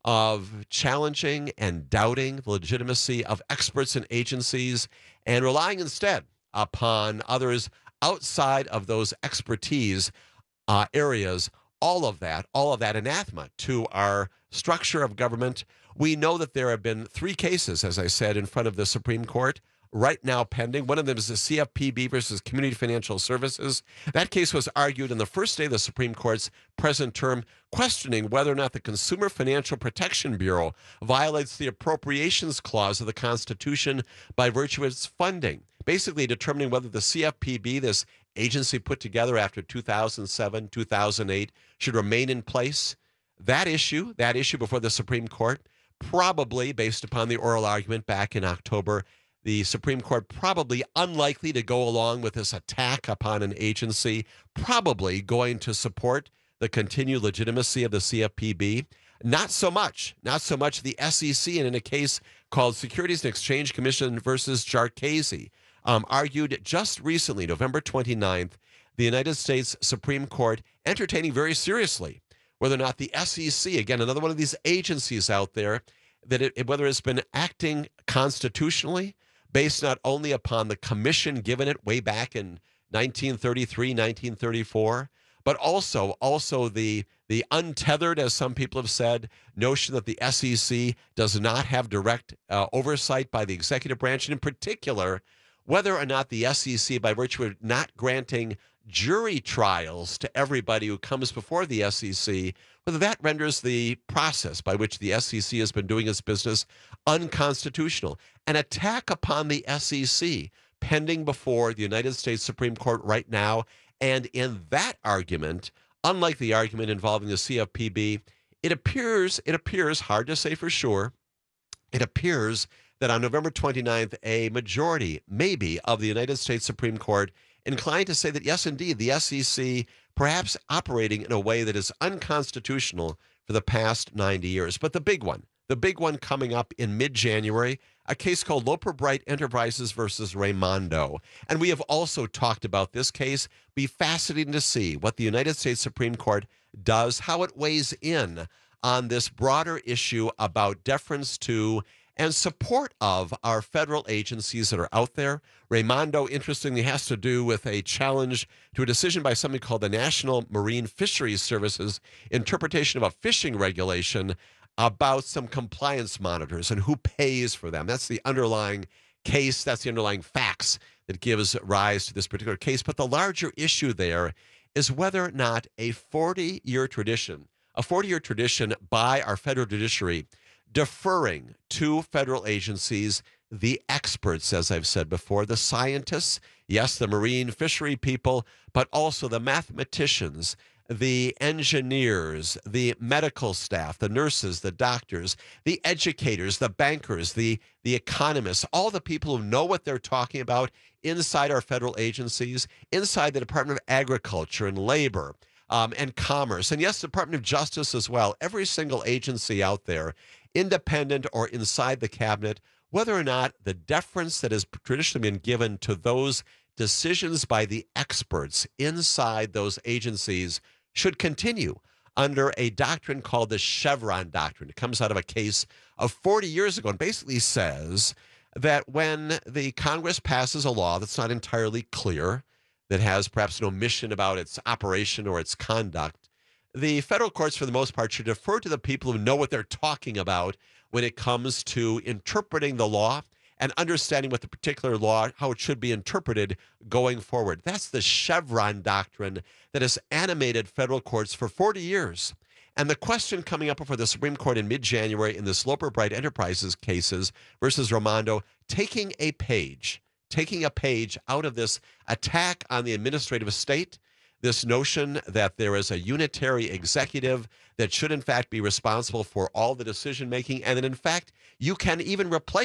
of challenging and doubting the legitimacy of experts and agencies and relying instead upon others outside of those expertise uh, areas, all of that, all of that anathema to our structure of government. We know that there have been three cases, as I said, in front of the Supreme Court right now pending. One of them is the C F P B versus Community Financial Services. That case was argued in the first day of the Supreme Court's present term, questioning whether or not the Consumer Financial Protection Bureau violates the appropriations clause of the Constitution by virtue of its funding, basically determining whether the C F P B, this agency put together after two thousand seven, two thousand eight, should remain in place. That issue, that issue before the Supreme Court, probably based upon the oral argument back in October, the Supreme Court probably unlikely to go along with this attack upon an agency, probably going to support the continued legitimacy of the C F P B. Not so much, not so much the S E C, and in a case called Securities and Exchange Commission versus Jarchese, um, argued just recently, November twenty-ninth, the United States Supreme Court entertaining very seriously whether or not the S E C, again, another one of these agencies out there, that it, whether it's been acting constitutionally based not only upon the commission given it way back in nineteen thirty-three, nineteen thirty-four, but also also the the untethered, as some people have said, notion that the S E C does not have direct uh, oversight by the executive branch, and in particular, whether or not the S E C, by virtue of not granting jury trials to everybody who comes before the S E C, whether that renders the process by which the S E C has been doing its business unconstitutional. An attack upon the S E C pending before the United States Supreme Court right now, and in that argument, unlike the argument involving the C F P B, it appears, it appears, hard to say for sure, it appears that on November twenty-ninth, a majority, maybe, of the United States Supreme Court inclined to say that, yes, indeed, the S E C perhaps operating in a way that is unconstitutional for the past ninety years. But the big one, the big one coming up in mid-January, a case called Loper Bright Enterprises versus Raimondo. And we have also talked about this case. Be fascinating to see what the United States Supreme Court does, how it weighs in on this broader issue about deference to and support of our federal agencies that are out there. Raimondo, interestingly, has to do with a challenge to a decision by something called the National Marine Fisheries Service's interpretation of a fishing regulation about some compliance monitors and who pays for them. That's the underlying case. That's the underlying facts that gives rise to this particular case. But the larger issue there is whether or not a forty-year tradition, a forty-year tradition by our federal judiciary deferring to federal agencies, the experts, as I've said before, the scientists, yes, the marine fishery people, but also the mathematicians, the engineers, the medical staff, the nurses, the doctors, the educators, the bankers, the, the economists, all the people who know what they're talking about inside our federal agencies, inside the Department of Agriculture and Labor, um, and Commerce, and yes, the Department of Justice as well. Every single agency out there, independent or inside the cabinet, whether or not the deference that has traditionally been given to those decisions by the experts inside those agencies should continue under a doctrine called the Chevron doctrine. It comes out of a case of forty years ago and basically says that when the Congress passes a law that's not entirely clear, that has perhaps an omission about its operation or its conduct, the federal courts, for the most part, should defer to the people who know what they're talking about when it comes to interpreting the law and understanding what the particular law, how it should be interpreted going forward. That's the Chevron doctrine that has animated federal courts for forty years. And the question coming up before the Supreme Court in mid-January in this Loper Bright Enterprises cases versus Raimondo, taking a page, taking a page out of this attack on the administrative state, this notion that there is a unitary executive that should, in fact, be responsible for all the decision-making, and that, in fact, you can even replace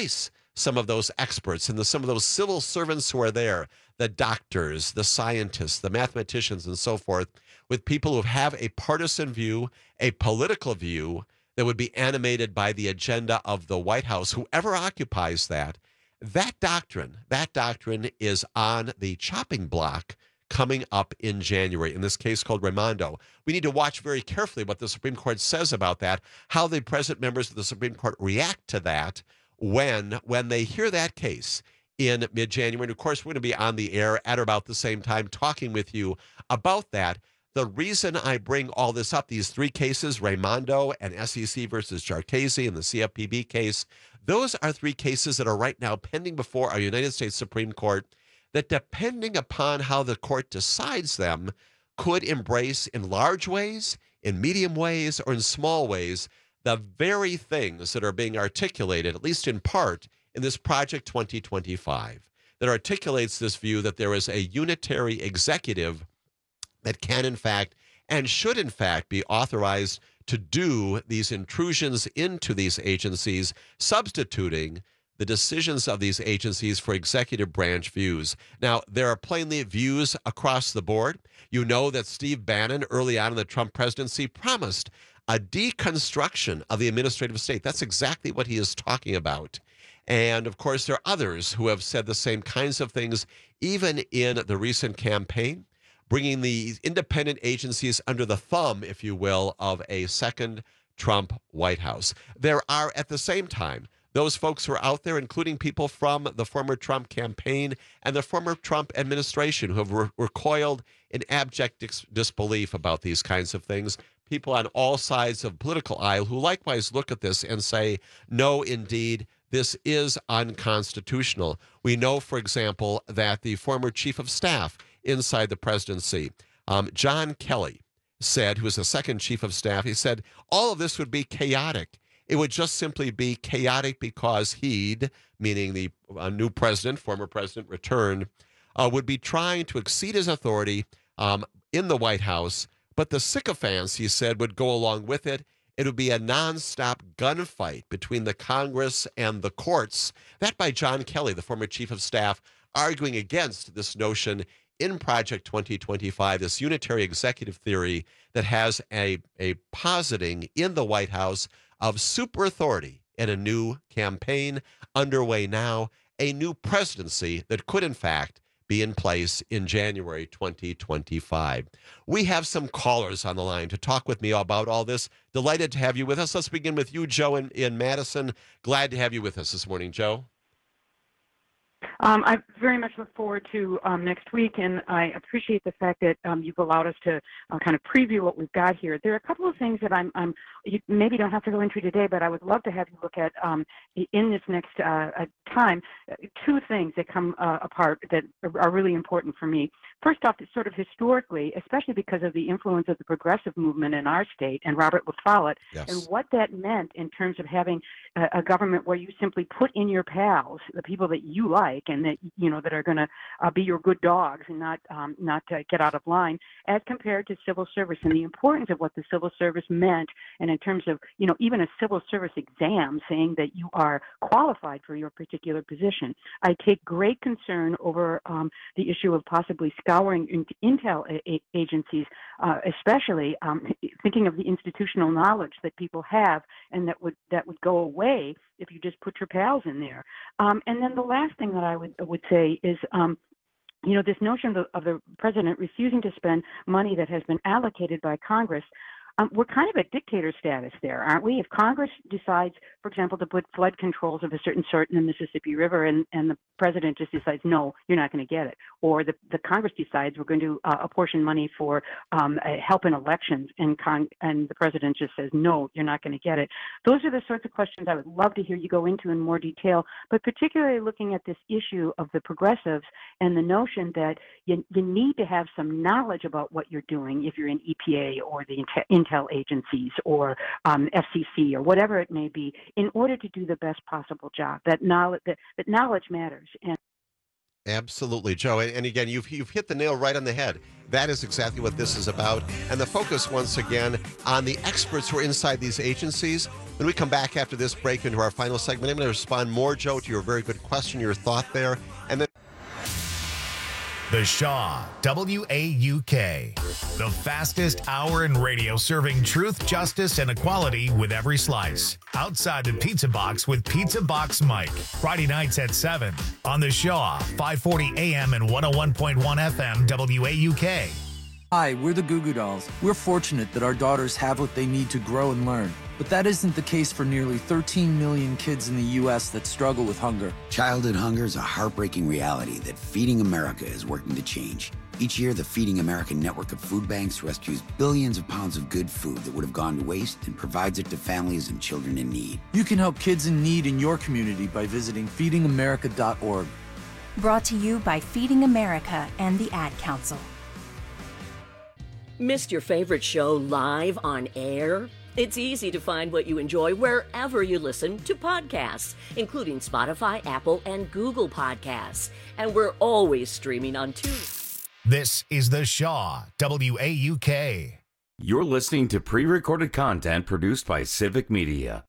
some of those experts and the, some of those civil servants who are there, the doctors, the scientists, the mathematicians, and so forth, with people who have a partisan view, a political view that would be animated by the agenda of the White House, whoever occupies that. That doctrine, that doctrine is on the chopping block coming up in January, in this case called Raimondo. We need to watch very carefully what the Supreme Court says about that, how the present members of the Supreme Court react to that when, when they hear that case in mid-January. And, of course, we're going to be on the air at about the same time talking with you about that. The reason I bring all this up, these three cases, Raimondo and S E C versus Jarchese and the C F P B case, those are three cases that are right now pending before our United States Supreme Court that, depending upon how the court decides them, could embrace in large ways, in medium ways, or in small ways, the very things that are being articulated, at least in part, in this Project twenty twenty-five, that articulates this view that there is a unitary executive that can, in fact, and should, in fact, be authorized to do these intrusions into these agencies, substituting the decisions of these agencies for executive branch views. Now, there are plainly views across the board. You know that Steve Bannon, early on in the Trump presidency, promised a deconstruction of the administrative state. That's exactly what he is talking about. And, of course, there are others who have said the same kinds of things, even in the recent campaign, bringing the independent agencies under the thumb, if you will, of a second Trump White House. There are, at the same time, those folks who are out there, including people from the former Trump campaign and the former Trump administration, who have re- recoiled in abject dis- disbelief about these kinds of things. People on all sides of the political aisle who likewise look at this and say, no, indeed, this is unconstitutional. We know, for example, that the former chief of staff inside the presidency, um, John Kelly, said, who was the second chief of staff, he said, all of this would be chaotic. It would just simply be chaotic because he'd, meaning the uh, new president, former president returned, uh, would be trying to exceed his authority um, in the White House. But the sycophants, he said, would go along with it. It would be a nonstop gunfight between the Congress and the courts. That by John Kelly, the former chief of staff, arguing against this notion in Project twenty twenty-five, this unitary executive theory that has a, a positing in the White House of super authority and a new campaign underway now, a new presidency that could, in fact, be in place in January twenty twenty-five. We have some callers on the line to talk with me about all this. Delighted to have you with us. Let's begin with you, Joe, in, in Madison. Glad to have you with us this morning, Joe. Um, I very much look forward to um, next week, and I appreciate the fact that um, you've allowed us to uh, kind of preview what we've got here. There are a couple of things that I'm, I'm you maybe don't have to go into today, but I would love to have you look at um, in this next uh, time. Two things that come uh, apart that are really important for me. First off, sort of historically, especially because of the influence of the progressive movement in our state and Robert La Follette, yes, and what that meant in terms of having a, a government where you simply put in your pals, the people that you like, and that you know that are going to uh, be your good dogs and not um, not uh, get out of line, as compared to civil service, and the importance of what the civil service meant, and in terms of you know even a civil service exam saying that you are qualified for your particular position. I take great concern over um, the issue of possibly scouring into intel a- agencies, uh, especially um, thinking of the institutional knowledge that people have, and that would that would go away if you just put your pals in there. Um, and then the last thing that I would would say is, um, you know, this notion of the, of the president refusing to spend money that has been allocated by Congress. Um, we're kind of at dictator status there, aren't we? If Congress decides, for example, to put flood controls of a certain sort in the Mississippi River, and, and the president just decides, no, you're not going to get it, or the, the Congress decides we're going to uh, apportion money for um, uh, help in elections, and con- and the president just says, no, you're not going to get it. Those are the sorts of questions I would love to hear you go into in more detail, but particularly looking at this issue of the progressives and the notion that you, you need to have some knowledge about what you're doing if you're in E P A or the intel agencies or um, F C C or whatever it may be, in order to do the best possible job. That knowledge, that, that knowledge matters. And Absolutely, Joe. And, and again, you've you've hit the nail right on the head. That is exactly what this is about. And the focus, once again, on the experts who are inside these agencies. When we come back after this break into our final segment, I'm going to respond more, Joe, to your very good question, your thought there. And then The Shaw, W A U K. The fastest hour in radio serving truth, justice, and equality with every slice. Outside the Pizza Box with Pizza Box Mike. Friday nights at seven on The Shaw, five forty A M and one oh one point one F M W A U K. Hi, we're the Goo Goo Dolls. We're fortunate that our daughters have what they need to grow and learn. But that isn't the case for nearly thirteen million kids in the U S that struggle with hunger. Childhood hunger is a heartbreaking reality that Feeding America is working to change. Each year, the Feeding America network of food banks rescues billions of pounds of good food that would have gone to waste and provides it to families and children in need. You can help kids in need in your community by visiting feeding america dot org. Brought to you by Feeding America and the Ad Council. Missed your favorite show live on air? It's easy to find what you enjoy wherever you listen to podcasts, including Spotify, Apple, and Google Podcasts. And we're always streaming on TuneIn. This is The Shaw, W A U K. You're listening to pre-recorded content produced by Civic Media.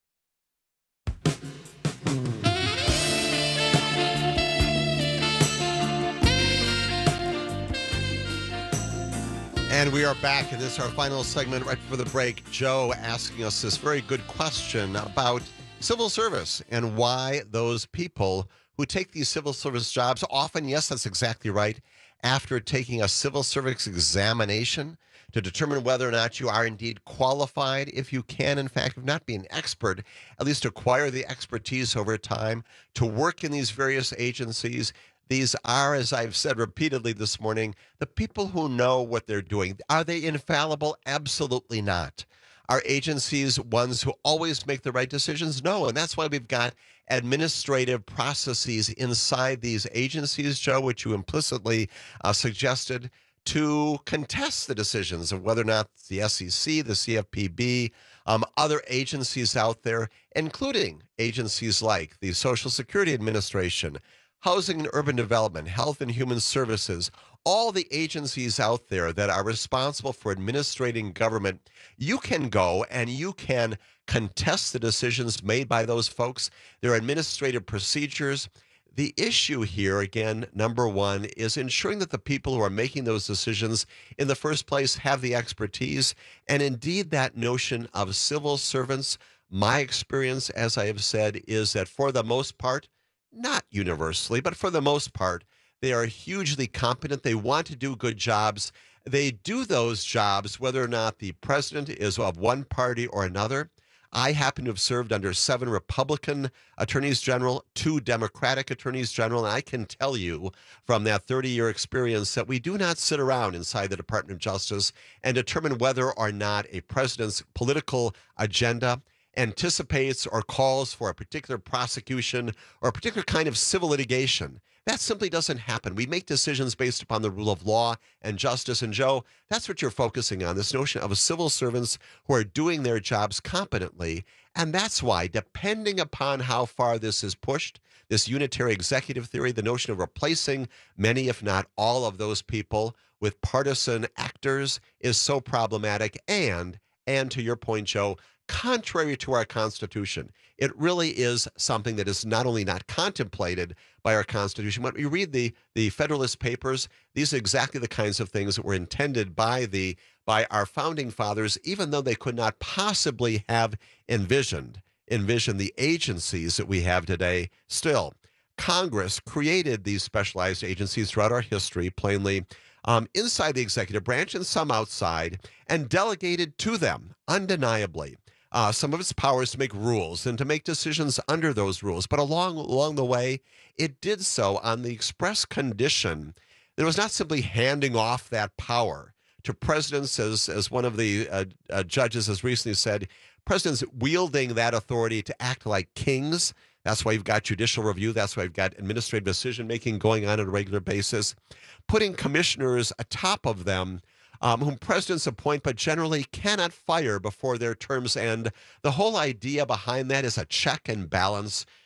And we are back, and this is our final segment right before the break. Joe asking us this very good question about civil service and why those people who take these civil service jobs often, yes, that's exactly right, after taking a civil service examination to determine whether or not you are indeed qualified, if you can, in fact, if not be an expert, at least acquire the expertise over time to work in these various agencies. These are, as I've said repeatedly this morning, the people who know what they're doing. Are they infallible? Absolutely not. Are agencies ones who always make the right decisions? No, and that's why we've got administrative processes inside these agencies, Joe, which you implicitly uh, suggested, to contest the decisions of whether or not the S E C, the C F P B, um, other agencies out there, including agencies like the Social Security Administration, Housing and Urban Development, Health and Human Services, all the agencies out there that are responsible for administrating government, you can go and you can contest the decisions made by those folks. There are administrative procedures. The issue here, again, number one, is ensuring that the people who are making those decisions in the first place have the expertise. And indeed, that notion of civil servants, my experience, as I have said, is that for the most part, not universally, but for the most part, they are hugely competent. They want to do good jobs. They do those jobs whether or not the president is of one party or another. I happen to have served under seven Republican attorneys general, two Democratic attorneys general, and I can tell you from that thirty-year experience that we do not sit around inside the Department of Justice and determine whether or not a president's political agenda anticipates or calls for a particular prosecution or a particular kind of civil litigation. That simply doesn't happen. We make decisions based upon the rule of law and justice. And Joe, that's what you're focusing on, this notion of civil servants who are doing their jobs competently. And that's why, depending upon how far this is pushed, this unitary executive theory, the notion of replacing many, if not all of those people with partisan actors is so problematic. And, and to your point, Joe, contrary to our Constitution. It really is something that is not only not contemplated by our Constitution. When we read the, the Federalist Papers, these are exactly the kinds of things that were intended by the by our founding fathers, even though they could not possibly have envisioned, envisioned the agencies that we have today. Still, Congress created these specialized agencies throughout our history, plainly, um, inside the executive branch and some outside, and delegated to them, undeniably, Uh, some of its powers to make rules and to make decisions under those rules. But along along the way, it did so on the express condition that it was not simply handing off that power to presidents, as, as one of the uh, uh, judges has recently said, presidents wielding that authority to act like kings. That's why you've got judicial review. That's why you've got administrative decision-making going on on a regular basis. Putting commissioners atop of them, Um, whom presidents appoint but generally cannot fire before their terms end. The whole idea behind that is a check and balance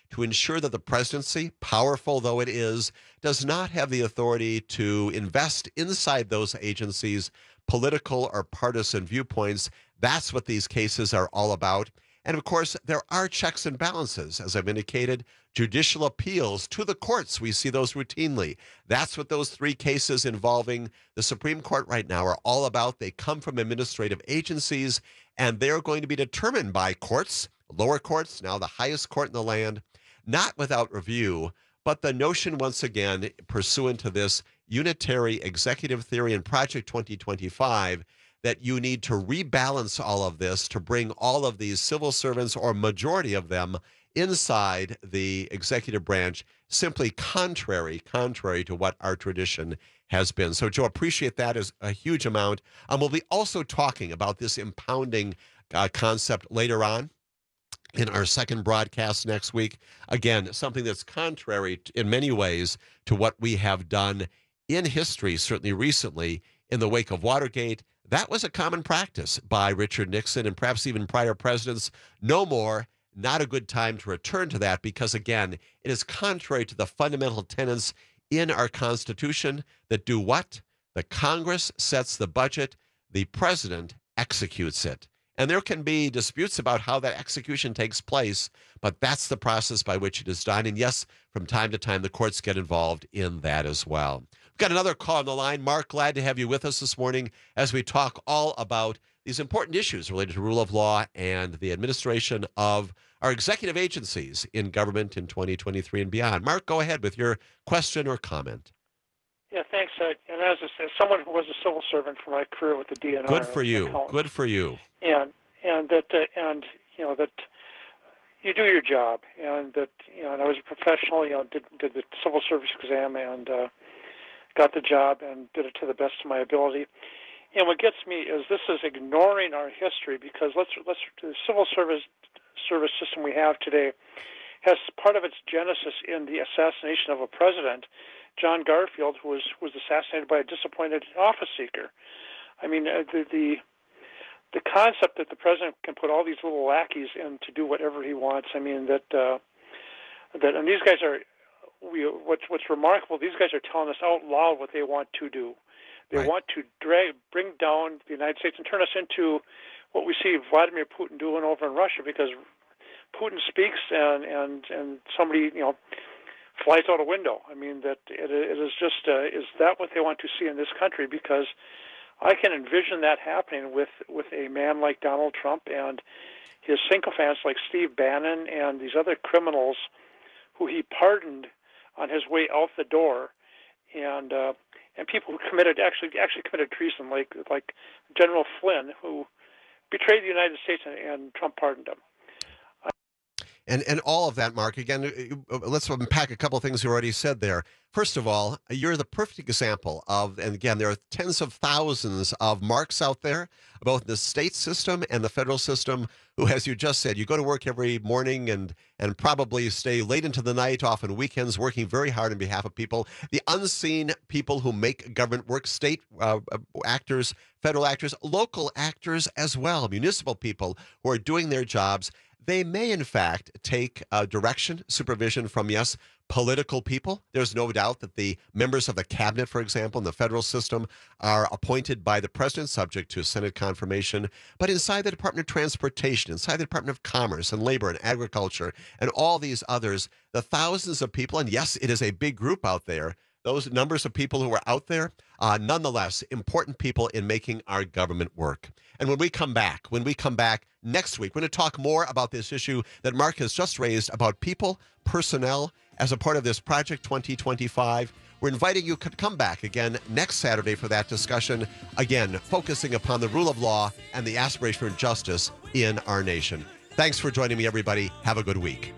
to ensure that the presidency, powerful though it is, does not have the authority to invest inside those agencies political or partisan viewpoints. That's what these cases are all about. And of course, there are checks and balances. As I've indicated, judicial appeals to the courts, we see those routinely. That's what those three cases involving the Supreme Court right now are all about. They come from administrative agencies, and they're going to be determined by courts, lower courts, now the highest court in the land, not without review. But the notion, once again, pursuant to this unitary executive theory in Project twenty twenty-five, that you need to rebalance all of this to bring all of these civil servants, or majority of them, inside the executive branch, simply contrary, contrary to what our tradition has been. So, Joe, appreciate that as a huge amount. And we'll be also talking about this impounding uh, concept later on in our second broadcast next week. Again, something that's contrary in many ways to what we have done in history, certainly recently, in the wake of Watergate. That was a common practice by Richard Nixon and perhaps even prior presidents. No more. Not a good time to return to that because, again, it is contrary to the fundamental tenets in our Constitution that do what? The Congress sets the budget, the president executes it. And there can be disputes about how that execution takes place, but that's the process by which it is done. And yes, from time to time, the courts get involved in that as well. We've got another call on the line. Mark, glad to have you with us this morning as we talk all about these important issues related to rule of law and the administration of our executive agencies in government in twenty twenty-three and beyond. Mark, go ahead with your question or comment. Yeah, thanks. Uh, and as, a, as someone who was a civil servant for my career with the D N R, good for you. Good for you. And and that uh, and you know that you do your job, and that you know, and I was a professional. You know, did did the civil service exam and uh, got the job and did it to the best of my ability. And what gets me is this is ignoring our history because let's let's the civil service service system we have today has part of its genesis in the assassination of a president, John Garfield, who was was assassinated by a disappointed office seeker. I mean, uh, the the the concept that the president can put all these little lackeys in to do whatever he wants. I mean that uh, that and these guys are. We what's what's remarkable. These guys are telling us out loud what they want to do. They right. want to drag, bring down the United States and turn us into what we see Vladimir Putin doing over in Russia, because Putin speaks and and, and somebody you know flies out a window. I mean that it, it is just uh, is that what they want to see in this country? Because I can envision that happening with with a man like Donald Trump and his sycophants like Steve Bannon and these other criminals who he pardoned on his way out the door, and uh, and people who committed actually actually committed treason, like like General Flynn, who betrayed the United States, and, and Trump pardoned him. And and all of that, Mark, again, let's unpack a couple of things you already said there. First of all, you're the perfect example of, and again, there are tens of thousands of Marks out there, both the state system and the federal system, who, as you just said, you go to work every morning and and probably stay late into the night, often weekends, working very hard on behalf of people. The unseen people who make government work, state uh, actors, federal actors, local actors as well, municipal people who are doing their jobs. They may, in fact, take uh, direction, supervision from, yes, political people. There's no doubt that the members of the cabinet, for example, in the federal system are appointed by the president, subject to Senate confirmation. But inside the Department of Transportation, inside the Department of Commerce and Labor and Agriculture and all these others, the thousands of people, and yes, it is a big group out there, those numbers of people who are out there, uh, nonetheless, important people in making our government work. And when we come back, when we come back next week, we're going to talk more about this issue that Mark has just raised about people, personnel, as a part of this Project twenty twenty-five. We're inviting you to come back again next Saturday for that discussion, again, focusing upon the rule of law and the aspiration for justice in our nation. Thanks for joining me, everybody. Have a good week.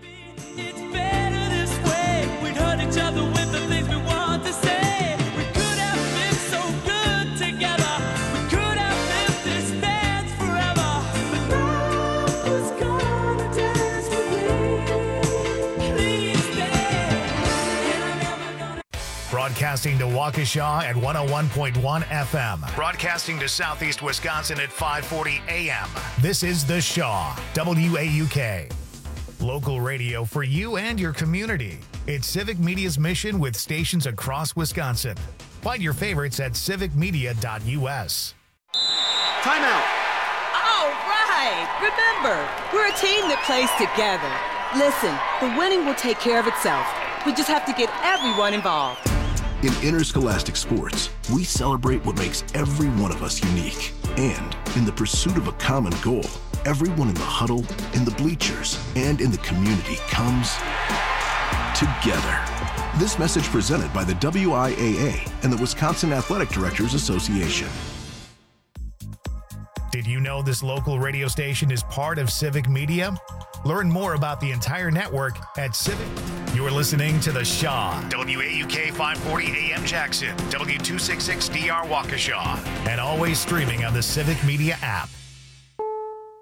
Broadcasting to Waukesha at one oh one point one F M. Broadcasting to Southeast Wisconsin at five forty A M. This is The Shaw, W A U K. Local radio for you and your community. It's Civic Media's mission with stations across Wisconsin. Find your favorites at civic media dot u s. Timeout. All right. Remember, we're a team that plays together. Listen, the winning will take care of itself. We just have to get everyone involved. In interscholastic sports, we celebrate what makes every one of us unique. And in the pursuit of a common goal, everyone in the huddle, in the bleachers, and in the community comes together. This message presented by the W I A A and the Wisconsin Athletic Directors Association. Did you know this local radio station is part of Civic Media? Learn more about the entire network at Civic. You're listening to The Shaw, W A U K five forty A M Jackson, W two sixty-six D R Waukesha, and always streaming on the Civic Media app.